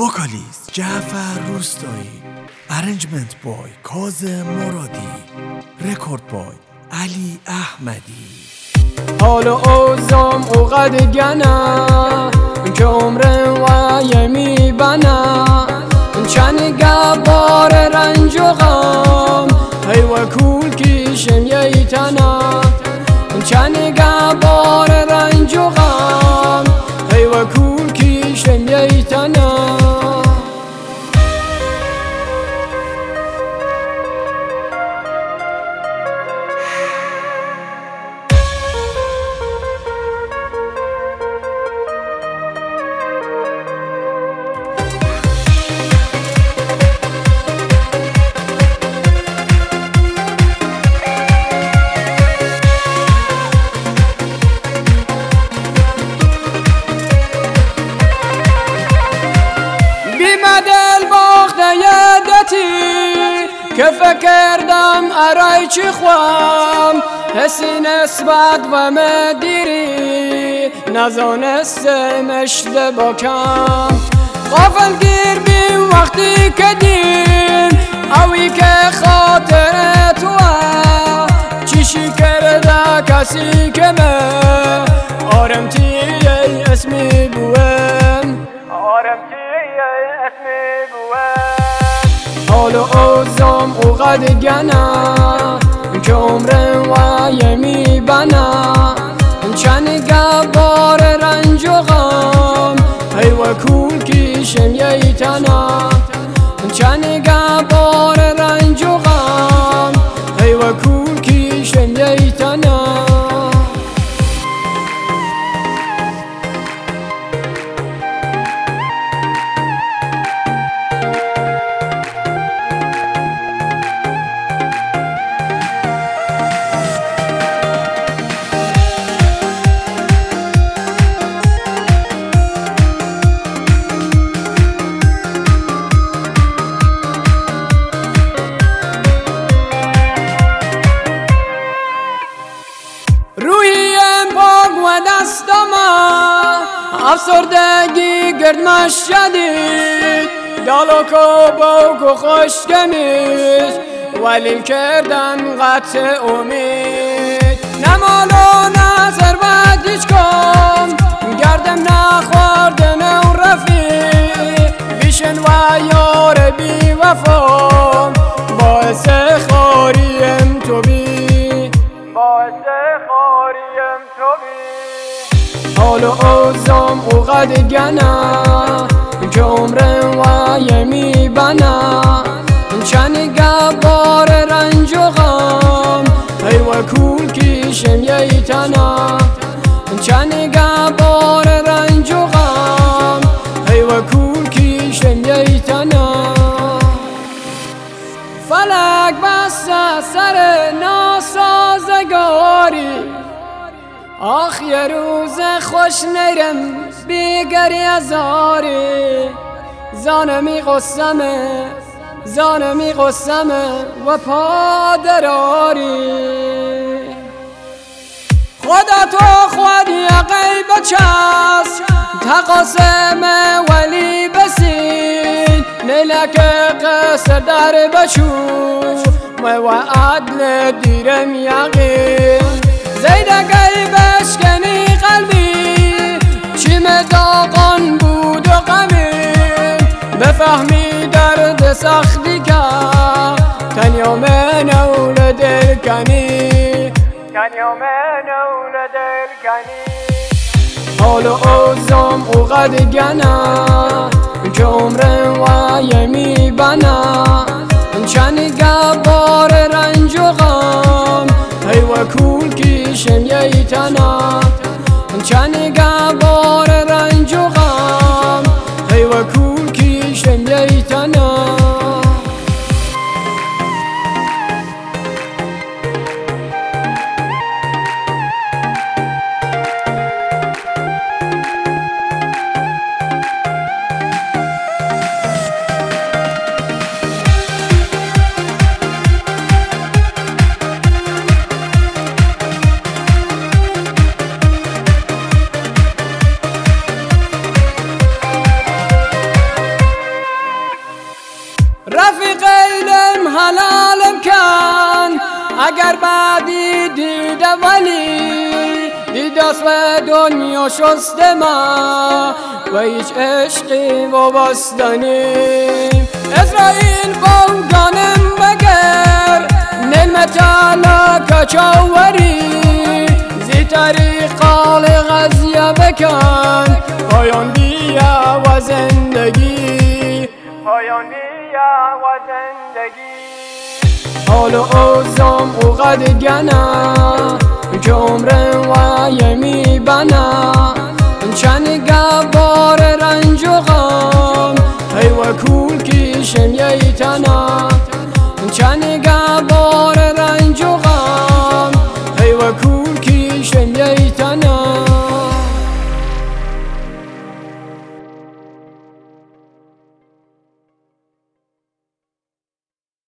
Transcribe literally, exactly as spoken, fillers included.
وکالیست جعفر روستایی، ارنجمنت بای کاظم مرادی، رکورد بای علی احمدی. حال و اوزام اوقد گنا که عمرم و یمی بنا چند گبار رنج و غم هی و کول کشم یی تنا چند گبار رنج و غم هی و کول کشم یی تنا. که فکردم ارای چی خوام حسی نسبت و مدیری نزانستم اشته با کم غافل گیر بیم وقتی که دین اوی که خاطر تو چیشی کرده کسی که من آرم تیه اسمی بویم آرم تیه اسمی بویم. حال و اوزام اوقد گنا که عمرم و یمی بنا چند گبار رنج و غم هی و کول کشم یی تنا چند گبار رنج و غم هی و کول کشم یی تنا. افسردگی گردمش شدید دالوکو باوکو خوشگمیش ولیم کردن قطع امید نمال و نظر بد هیچ کم گردم نخوردن اون رفیق بیشن و یار بی وفام باعث خاریم تو بی باعث خاریم تو بی. حال و اوزام اوقد گنا که عمرم و یمی بنا چند گبار رنج و غم هی و کول کشم یی تنا چند گبار رنج و غم هی و کول کشم یی تنا. فلک بسته سر ناسازگاری آخ یه روز خوش نیرم بیگری ازاری زانمی قسمه زانمی قسمه و پادراری خدا تو خودی غیب چست تقاسم ولی بسید نیلک قصر در بشو و عدل دیرم یقین زیده گیبش کنی قلبی چی مداقان بود و غمی بفهمی درد سختی که تنیا من اول دل کنی تنیا من اول دل کنی. حال و اوزام اوقد گنا که عمرم و یمی بنا چند گبار رنج و غم هی و کول کشم یی تنا چند گبار رنج و غم هی و کول کشم یی تنا. اگر بعدی دیده ولی دیداست و دنیا شسته ما و هیچ عشقی وابستنیم اسرائیل باوگانم بگر نعمت علا کچاوری زی طریق قال غزیه بکن پایان بیا و زندگی پایان بیا و زندگی حال و اوزام او قد گنا که عمرم و یمی بنا چند گبار رنج و غم ای و کول کشم یی تنا